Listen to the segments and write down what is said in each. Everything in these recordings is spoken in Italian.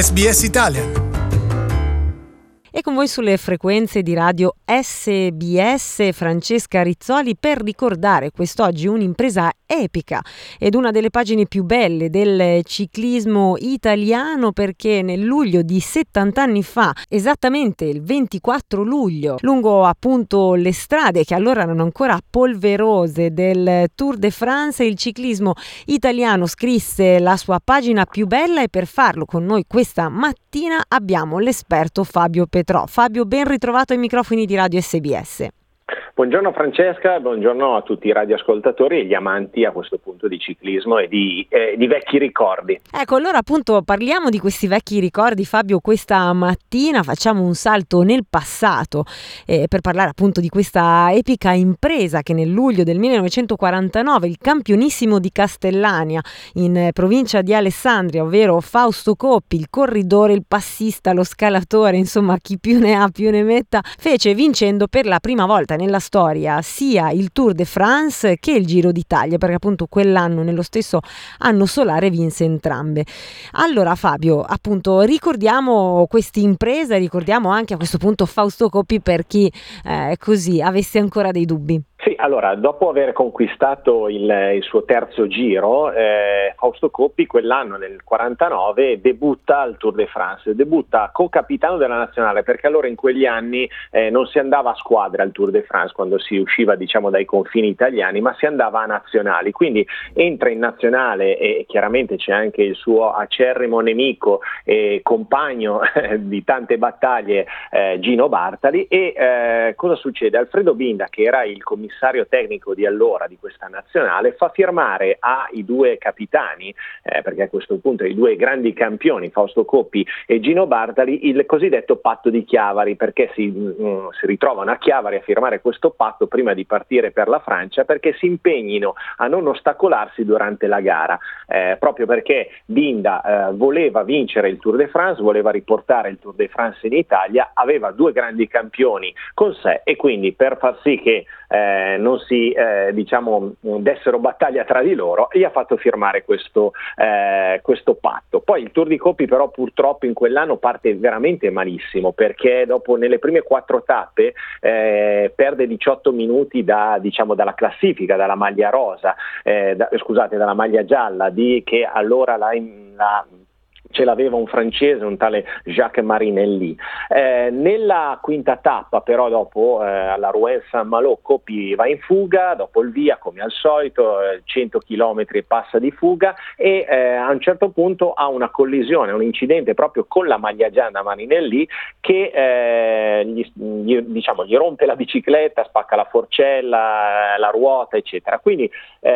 SBS Italian. E con voi sulle frequenze di radio SBS Francesca Rizzoli per ricordare quest'oggi un'impresa epica ed una delle pagine più belle del ciclismo italiano, perché nel luglio di 70 anni fa, esattamente il 24 luglio, lungo appunto le strade che allora erano ancora polverose del Tour de France, il ciclismo italiano scrisse la sua pagina più bella, e per farlo con noi questa mattina abbiamo l'esperto Fabio Petrò. Fabio, ben ritrovato ai microfoni di Radio SBS. Buongiorno Francesca, buongiorno a tutti i radioascoltatori e gli amanti a questo punto di ciclismo e di vecchi ricordi. Ecco, allora appunto parliamo di questi vecchi ricordi, Fabio, questa mattina facciamo un salto nel passato per parlare appunto di questa epica impresa che nel luglio del 1949 il campionissimo di Castellania in provincia di Alessandria, ovvero Fausto Coppi, il corridore, il passista, lo scalatore, insomma chi più ne ha più ne metta, fece vincendo per la prima volta nella storia sia il Tour de France che il Giro d'Italia, perché appunto quell'anno nello stesso anno solare vinse entrambe. Allora Fabio, appunto ricordiamo questa impresa, ricordiamo anche a questo punto Fausto Coppi per chi così avesse ancora dei dubbi. Sì, allora, dopo aver conquistato il suo terzo giro, Fausto Coppi quell'anno, nel 49, debutta al Tour de France, debutta co-capitano della nazionale, perché allora in quegli anni non si andava a squadre al Tour de France quando si usciva diciamo dai confini italiani, ma si andava a nazionali, quindi entra in nazionale e chiaramente c'è anche il suo acerrimo nemico e compagno di tante battaglie, Gino Bartali, e cosa succede? Alfredo Binda, che era il commissario tecnico di allora di questa nazionale, fa firmare ai due capitani, perché a questo punto i due grandi campioni, Fausto Coppi e Gino Bartali, il cosiddetto patto di Chiavari, perché si ritrovano a Chiavari a firmare questo patto prima di partire per la Francia, perché si impegnino a non ostacolarsi durante la gara, proprio perché Binda voleva vincere il Tour de France, voleva riportare il Tour de France in Italia, aveva due grandi campioni con sé, e quindi per far sì che non si dessero battaglia tra di loro, gli ha fatto firmare questo patto. Poi il Tour di Coppi però purtroppo in quell'anno parte veramente malissimo, perché dopo nelle prime 4 tappe perde 18 minuti dalla classifica, dalla maglia rosa, dalla maglia gialla che allora ce l'aveva un francese, un tale Jacques Marinelli. Nella quinta tappa però dopo alla Rouen-Saint-Malo Coppi va in fuga, dopo il via come al solito 100 km e passa di fuga, e a un certo punto ha una collisione, un incidente proprio con la maglia gialla Marinelli che gli rompe la bicicletta, spacca la forcella, la ruota eccetera. Quindi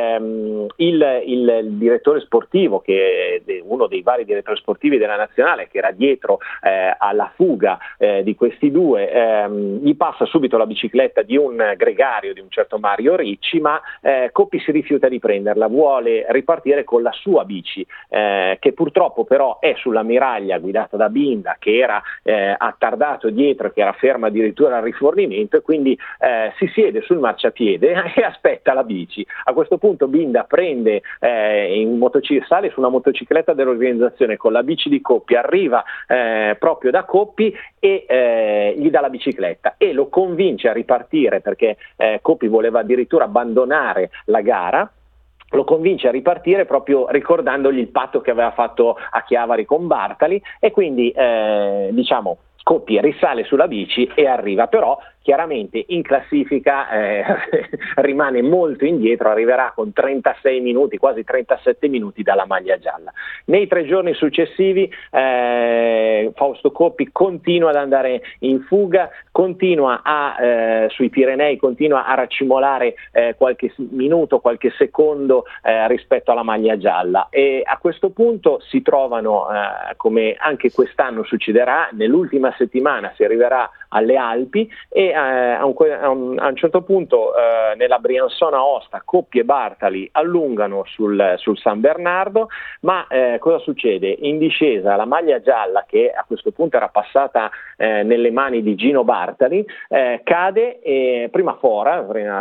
il direttore sportivo, che è uno dei vari direttori sportivi della nazionale, che era dietro alla fuga di questi due, gli passa subito la bicicletta di un gregario, di un certo Mario Ricci, ma Coppi si rifiuta di prenderla, vuole ripartire con la sua bici, che purtroppo però è sulla miraglia guidata da Binda, che era attardato dietro, che era ferma addirittura al rifornimento, e quindi si siede sul marciapiede e aspetta la bici. A questo punto Binda prende sale su una motocicletta dell'organizzazione con la bici di Coppi, arriva proprio da Coppi e gli dà la bicicletta e lo convince a ripartire, perché Coppi voleva addirittura abbandonare la gara. Lo convince a ripartire proprio ricordandogli il patto che aveva fatto a Chiavari con Bartali, e quindi Coppi risale sulla bici e arriva, però chiaramente in classifica rimane molto indietro, arriverà con 36 minuti, quasi 37 minuti dalla maglia gialla. Nei 3 giorni successivi Fausto Coppi continua ad andare in fuga, continua sui Pirenei, continua a raccimolare qualche minuto, qualche secondo rispetto alla maglia gialla, e a questo punto si trovano, come anche quest'anno succederà, nell'ultima settimana si arriverà alle Alpi e a un certo punto nella Briançona-Aosta Coppi e Bartali allungano sul San Bernardo, ma cosa succede? In discesa la maglia gialla, che a questo punto era passata nelle mani di Gino Bartali, cade prima fora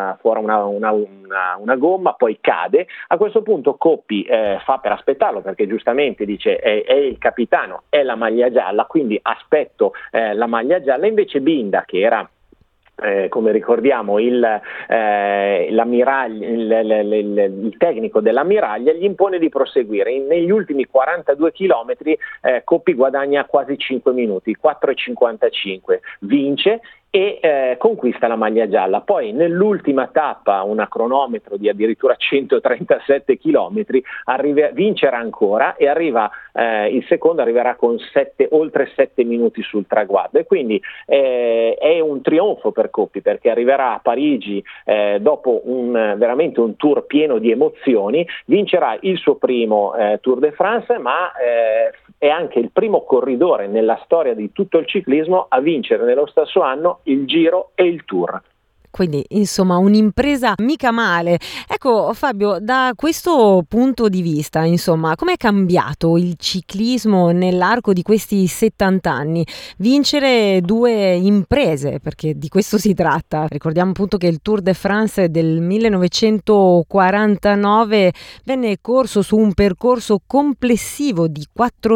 una gomma, poi cade. A questo punto Coppi fa per aspettarlo, perché giustamente dice è il capitano, è la maglia gialla, quindi aspetto la maglia gialla. Invece Binda, che era come ricordiamo il tecnico dell'ammiraglia, gli impone di proseguire. Negli ultimi 42 chilometri Coppi guadagna quasi 5 minuti, 4,55, vince e conquista la maglia gialla. Poi nell'ultima tappa, una cronometro di addirittura 137 chilometri, vincerà ancora e il secondo arriverà con oltre 7 minuti sul traguardo, e quindi è un trionfo per Coppi, perché arriverà a Parigi dopo veramente un tour pieno di emozioni, vincerà il suo primo Tour de France, ma è anche il primo corridore nella storia di tutto il ciclismo a vincere nello stesso anno il Giro e il Tour. Quindi, insomma, un'impresa mica male. Ecco, Fabio, da questo punto di vista, insomma, com'è cambiato il ciclismo nell'arco di questi 70 anni? Vincere 2 imprese, perché di questo si tratta. Ricordiamo appunto che il Tour de France del 1949 venne corso su un percorso complessivo di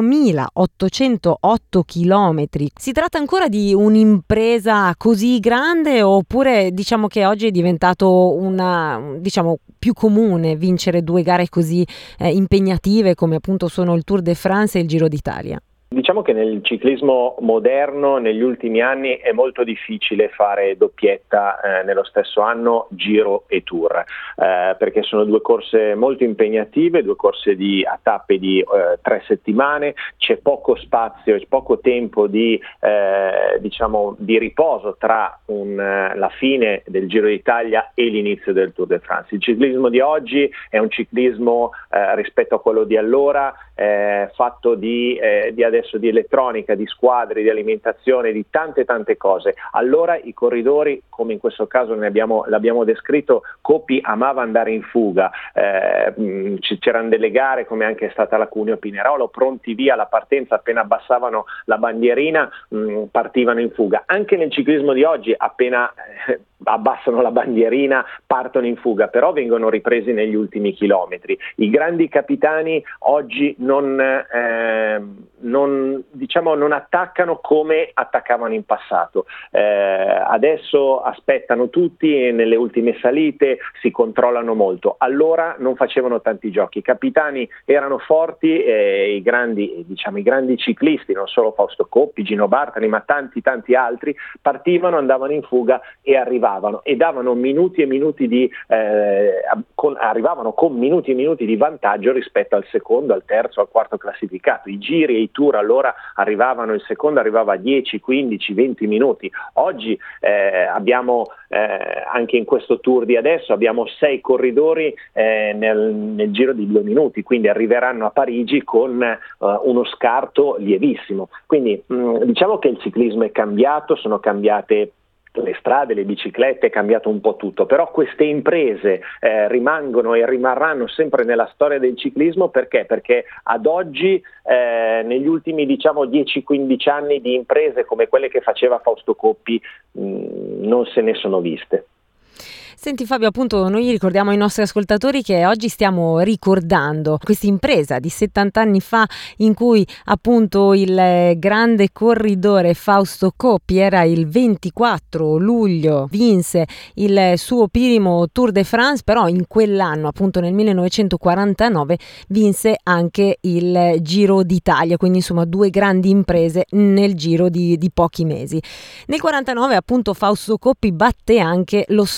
4.808 chilometri. Si tratta ancora di un'impresa così grande, oppure diciamo che oggi è diventato più comune vincere 2 gare così impegnative come appunto sono il Tour de France e il Giro d'Italia? Diciamo che nel ciclismo moderno negli ultimi anni è molto difficile fare doppietta nello stesso anno Giro e Tour, perché sono 2 corse molto impegnative, 2 corse a tappe di 3 settimane, c'è poco spazio e poco tempo di riposo tra la fine del Giro d'Italia e l'inizio del Tour de France. Il ciclismo di oggi è un ciclismo rispetto a quello di allora fatto di adesso di elettronica, di squadre, di alimentazione, di tante cose. Allora i corridori, come in questo caso l'abbiamo descritto, Coppi amava andare in fuga, c'erano delle gare come anche è stata la Cuneo-Pinerolo, pronti via alla partenza, appena abbassavano la bandierina partivano in fuga. Anche nel ciclismo di oggi appena abbassano la bandierina partono in fuga, però vengono ripresi negli ultimi chilometri. I grandi capitani oggi non attaccano come attaccavano in passato. Adesso aspettano tutti e nelle ultime salite si controllano molto. Allora non facevano tanti giochi. I capitani erano forti e i grandi ciclisti, non solo Fausto Coppi, Gino Bartali, ma tanti altri, partivano, andavano in fuga e arrivavano e davano minuti e minuti arrivavano con minuti e minuti di vantaggio rispetto al secondo, al terzo, al quarto classificato. I giri e i tour allora il secondo arrivava a 10, 15, 20 minuti. Oggi abbiamo anche in questo tour di adesso abbiamo 6 corridori nel giro di 2 minuti, quindi arriveranno a Parigi con uno scarto lievissimo. Quindi diciamo che il ciclismo è cambiato, sono cambiate le strade, le biciclette, è cambiato un po' tutto, però queste imprese rimangono e rimarranno sempre nella storia del ciclismo. Perché ad oggi negli ultimi 10-15 anni di imprese come quelle che faceva Fausto Coppi non se ne sono viste. Senti Fabio, appunto noi ricordiamo ai nostri ascoltatori che oggi stiamo ricordando questa impresa di 70 anni fa in cui appunto il grande corridore Fausto Coppi era il 24 luglio, vinse il suo primo Tour de France, però in quell'anno appunto nel 1949 vinse anche il Giro d'Italia, quindi insomma 2 grandi imprese nel giro di pochi mesi. Nel 49 appunto Fausto Coppi batte anche lo storico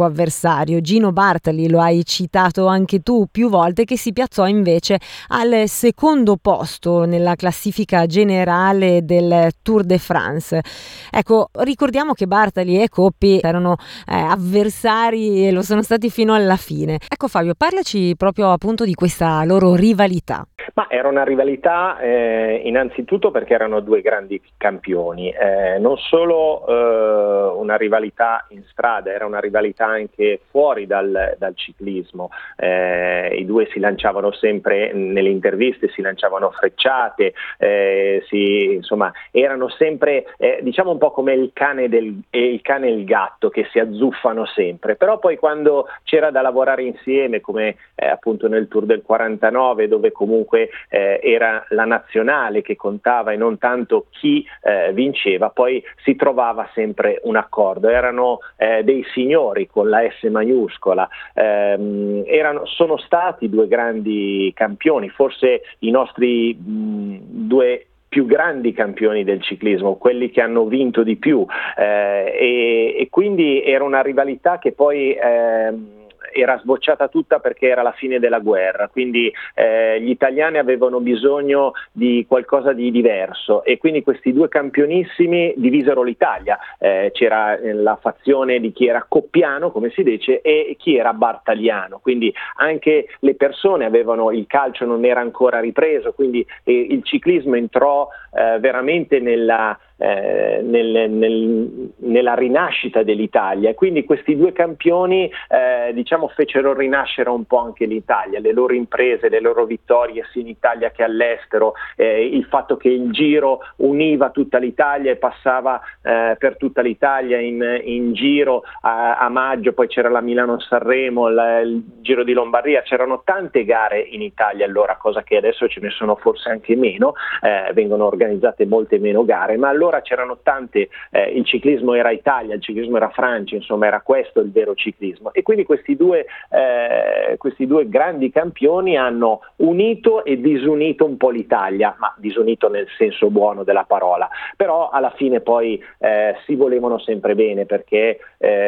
unico avversario, Gino Bartali, lo hai citato anche tu più volte, che si piazzò invece al secondo posto nella classifica generale del Tour de France. Ecco, ricordiamo che Bartali e Coppi erano avversari e lo sono stati fino alla fine. Ecco Fabio, parlaci proprio appunto di questa loro rivalità. Ma era una rivalità innanzitutto perché erano due grandi campioni, non solo una rivalità in strada, era una rivalità anche fuori dal ciclismo. I due si lanciavano sempre nelle interviste, si lanciavano frecciate, insomma erano sempre diciamo un po' come il cane e il gatto che si azzuffano sempre, però poi quando c'era da lavorare insieme come appunto nel Tour del 49, dove comunque era la nazionale che contava e non tanto chi vinceva, poi si trovava sempre un accordo. Erano dei signori con la S maiuscola, sono stati due grandi campioni, forse i nostri due più grandi campioni del ciclismo, quelli che hanno vinto di più, e quindi era una rivalità che poi era sbocciata tutta perché era la fine della guerra, quindi gli italiani avevano bisogno di qualcosa di diverso e quindi questi due campionissimi divisero l'Italia. C'era la fazione di chi era coppiano, come si dice, e chi era bartaliano, quindi anche le persone avevano, il calcio non era ancora ripreso, quindi il ciclismo entrò veramente nella rinascita dell'Italia, e quindi questi due campioni diciamo fecero rinascere un po' anche l'Italia, le loro imprese, le loro vittorie sia in Italia che all'estero, il fatto che il Giro univa tutta l'Italia e passava per tutta l'Italia in Giro a maggio, poi c'era la Milano-Sanremo, il Giro di Lombardia, c'erano tante gare in Italia allora, cosa che adesso ce ne sono forse anche meno, vengono organizzate molte meno gare, ma allora c'erano tante, il ciclismo era Italia, il ciclismo era Francia, insomma era questo il vero ciclismo, e quindi questi due grandi campioni hanno unito e disunito un po' l'Italia, ma disunito nel senso buono della parola, però alla fine poi si volevano sempre bene, perché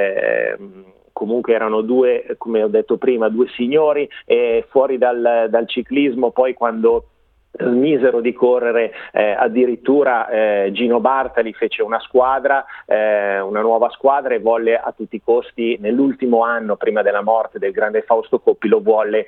comunque erano due, come ho detto prima, due signori, e fuori dal ciclismo poi quando smisero di correre, addirittura Gino Bartali fece una squadra, una nuova squadra, e volle a tutti i costi, nell'ultimo anno prima della morte del grande Fausto Coppi, lo volle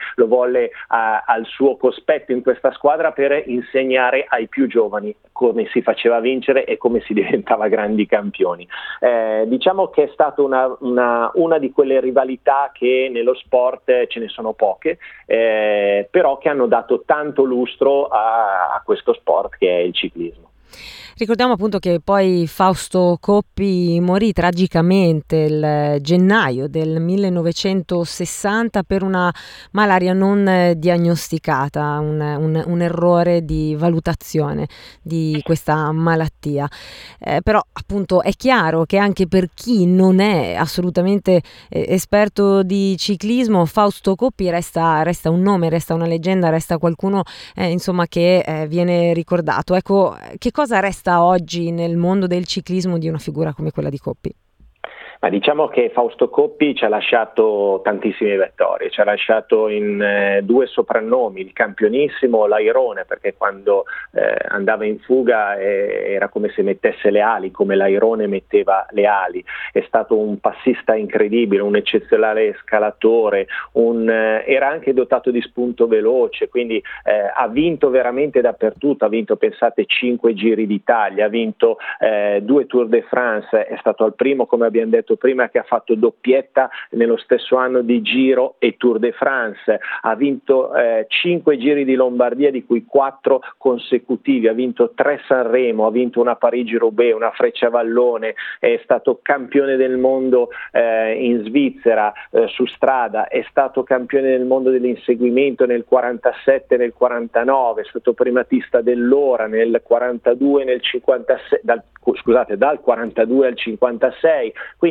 al suo cospetto in questa squadra per insegnare ai più giovani come si faceva vincere e come si diventava grandi campioni. Diciamo che è stata una di quelle rivalità che nello sport ce ne sono poche, però che hanno dato tanto lustro a questo sport che è il ciclismo. Ricordiamo appunto che poi Fausto Coppi morì tragicamente il gennaio del 1960 per una malaria non diagnosticata, un errore di valutazione di questa malattia. Però appunto è chiaro che anche per chi non è assolutamente esperto di ciclismo, Fausto Coppi resta un nome, resta una leggenda, resta qualcuno insomma che viene ricordato. Ecco, che cosa resta oggi nel mondo del ciclismo di una figura come quella di Coppi? Ma diciamo che Fausto Coppi ci ha lasciato tantissime vittorie, ci ha lasciato in due soprannomi, il campionissimo, l'Airone, perché quando andava in fuga era come se mettesse le ali, come l'Airone metteva le ali. È stato un passista incredibile, un eccezionale scalatore, era anche dotato di spunto veloce, quindi ha vinto veramente dappertutto, ha vinto, pensate, 5 Giri d'Italia, ha vinto 2 Tour de France, è stato al primo, come abbiamo detto prima, che ha fatto doppietta nello stesso anno di Giro e Tour de France, ha vinto 5 Giri di Lombardia, di cui 4 consecutivi, ha vinto 3 Sanremo, ha vinto una Parigi-Roubaix, una Frecciavallone, è stato campione del mondo in Svizzera su strada, è stato campione del mondo dell'inseguimento nel 47 e nel 49, è stato primatista dell'ora nel 42 e nel 56, dal 42 al 56, quindi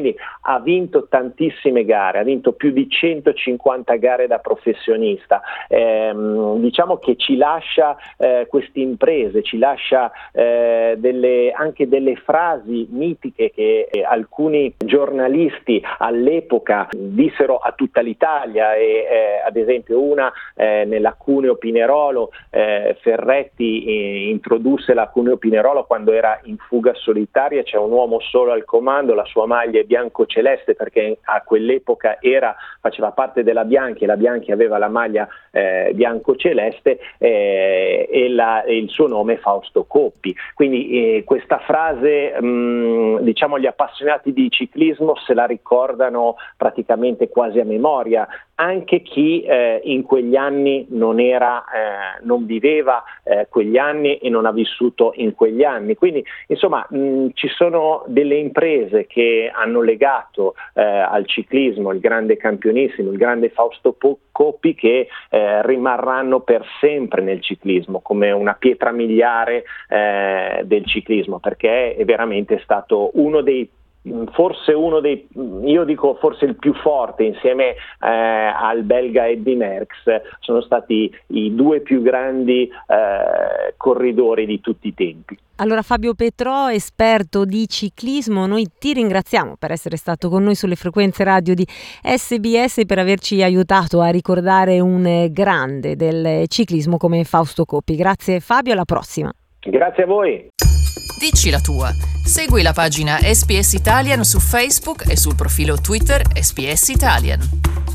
quindi ha vinto tantissime gare, ha vinto più di 150 gare da professionista. Diciamo che ci lascia queste imprese, ci lascia anche delle frasi mitiche che alcuni giornalisti all'epoca dissero a tutta l'Italia, e ad esempio una nella Cuneo Pinerolo, Ferretti introdusse la Cuneo Pinerolo quando era in fuga solitaria: c'è un uomo solo al comando, la sua maglia è bianco-celeste, perché a quell'epoca faceva parte della Bianchi, e la Bianchi aveva la maglia bianco-celeste, e il suo nome è Fausto Coppi. Quindi questa frase, diciamo, gli appassionati di ciclismo se la ricordano praticamente quasi a memoria, anche chi in quegli anni non viveva quegli anni e non ha vissuto in quegli anni. Quindi insomma ci sono delle imprese che hanno legato al ciclismo il grande campionissimo, il grande Fausto Coppi, che rimarranno per sempre nel ciclismo come una pietra miliare del ciclismo, perché è veramente stato forse il più forte, insieme al belga Eddy Merckx. Sono stati i due più grandi corridori di tutti i tempi. Allora, Fabio Petrò, esperto di ciclismo, noi ti ringraziamo per essere stato con noi sulle frequenze radio di SBS e per averci aiutato a ricordare un grande del ciclismo come Fausto Coppi. Grazie Fabio, alla prossima. Grazie a voi. Dici la tua. Segui la pagina SBS Italian su Facebook e sul profilo Twitter SBS Italian.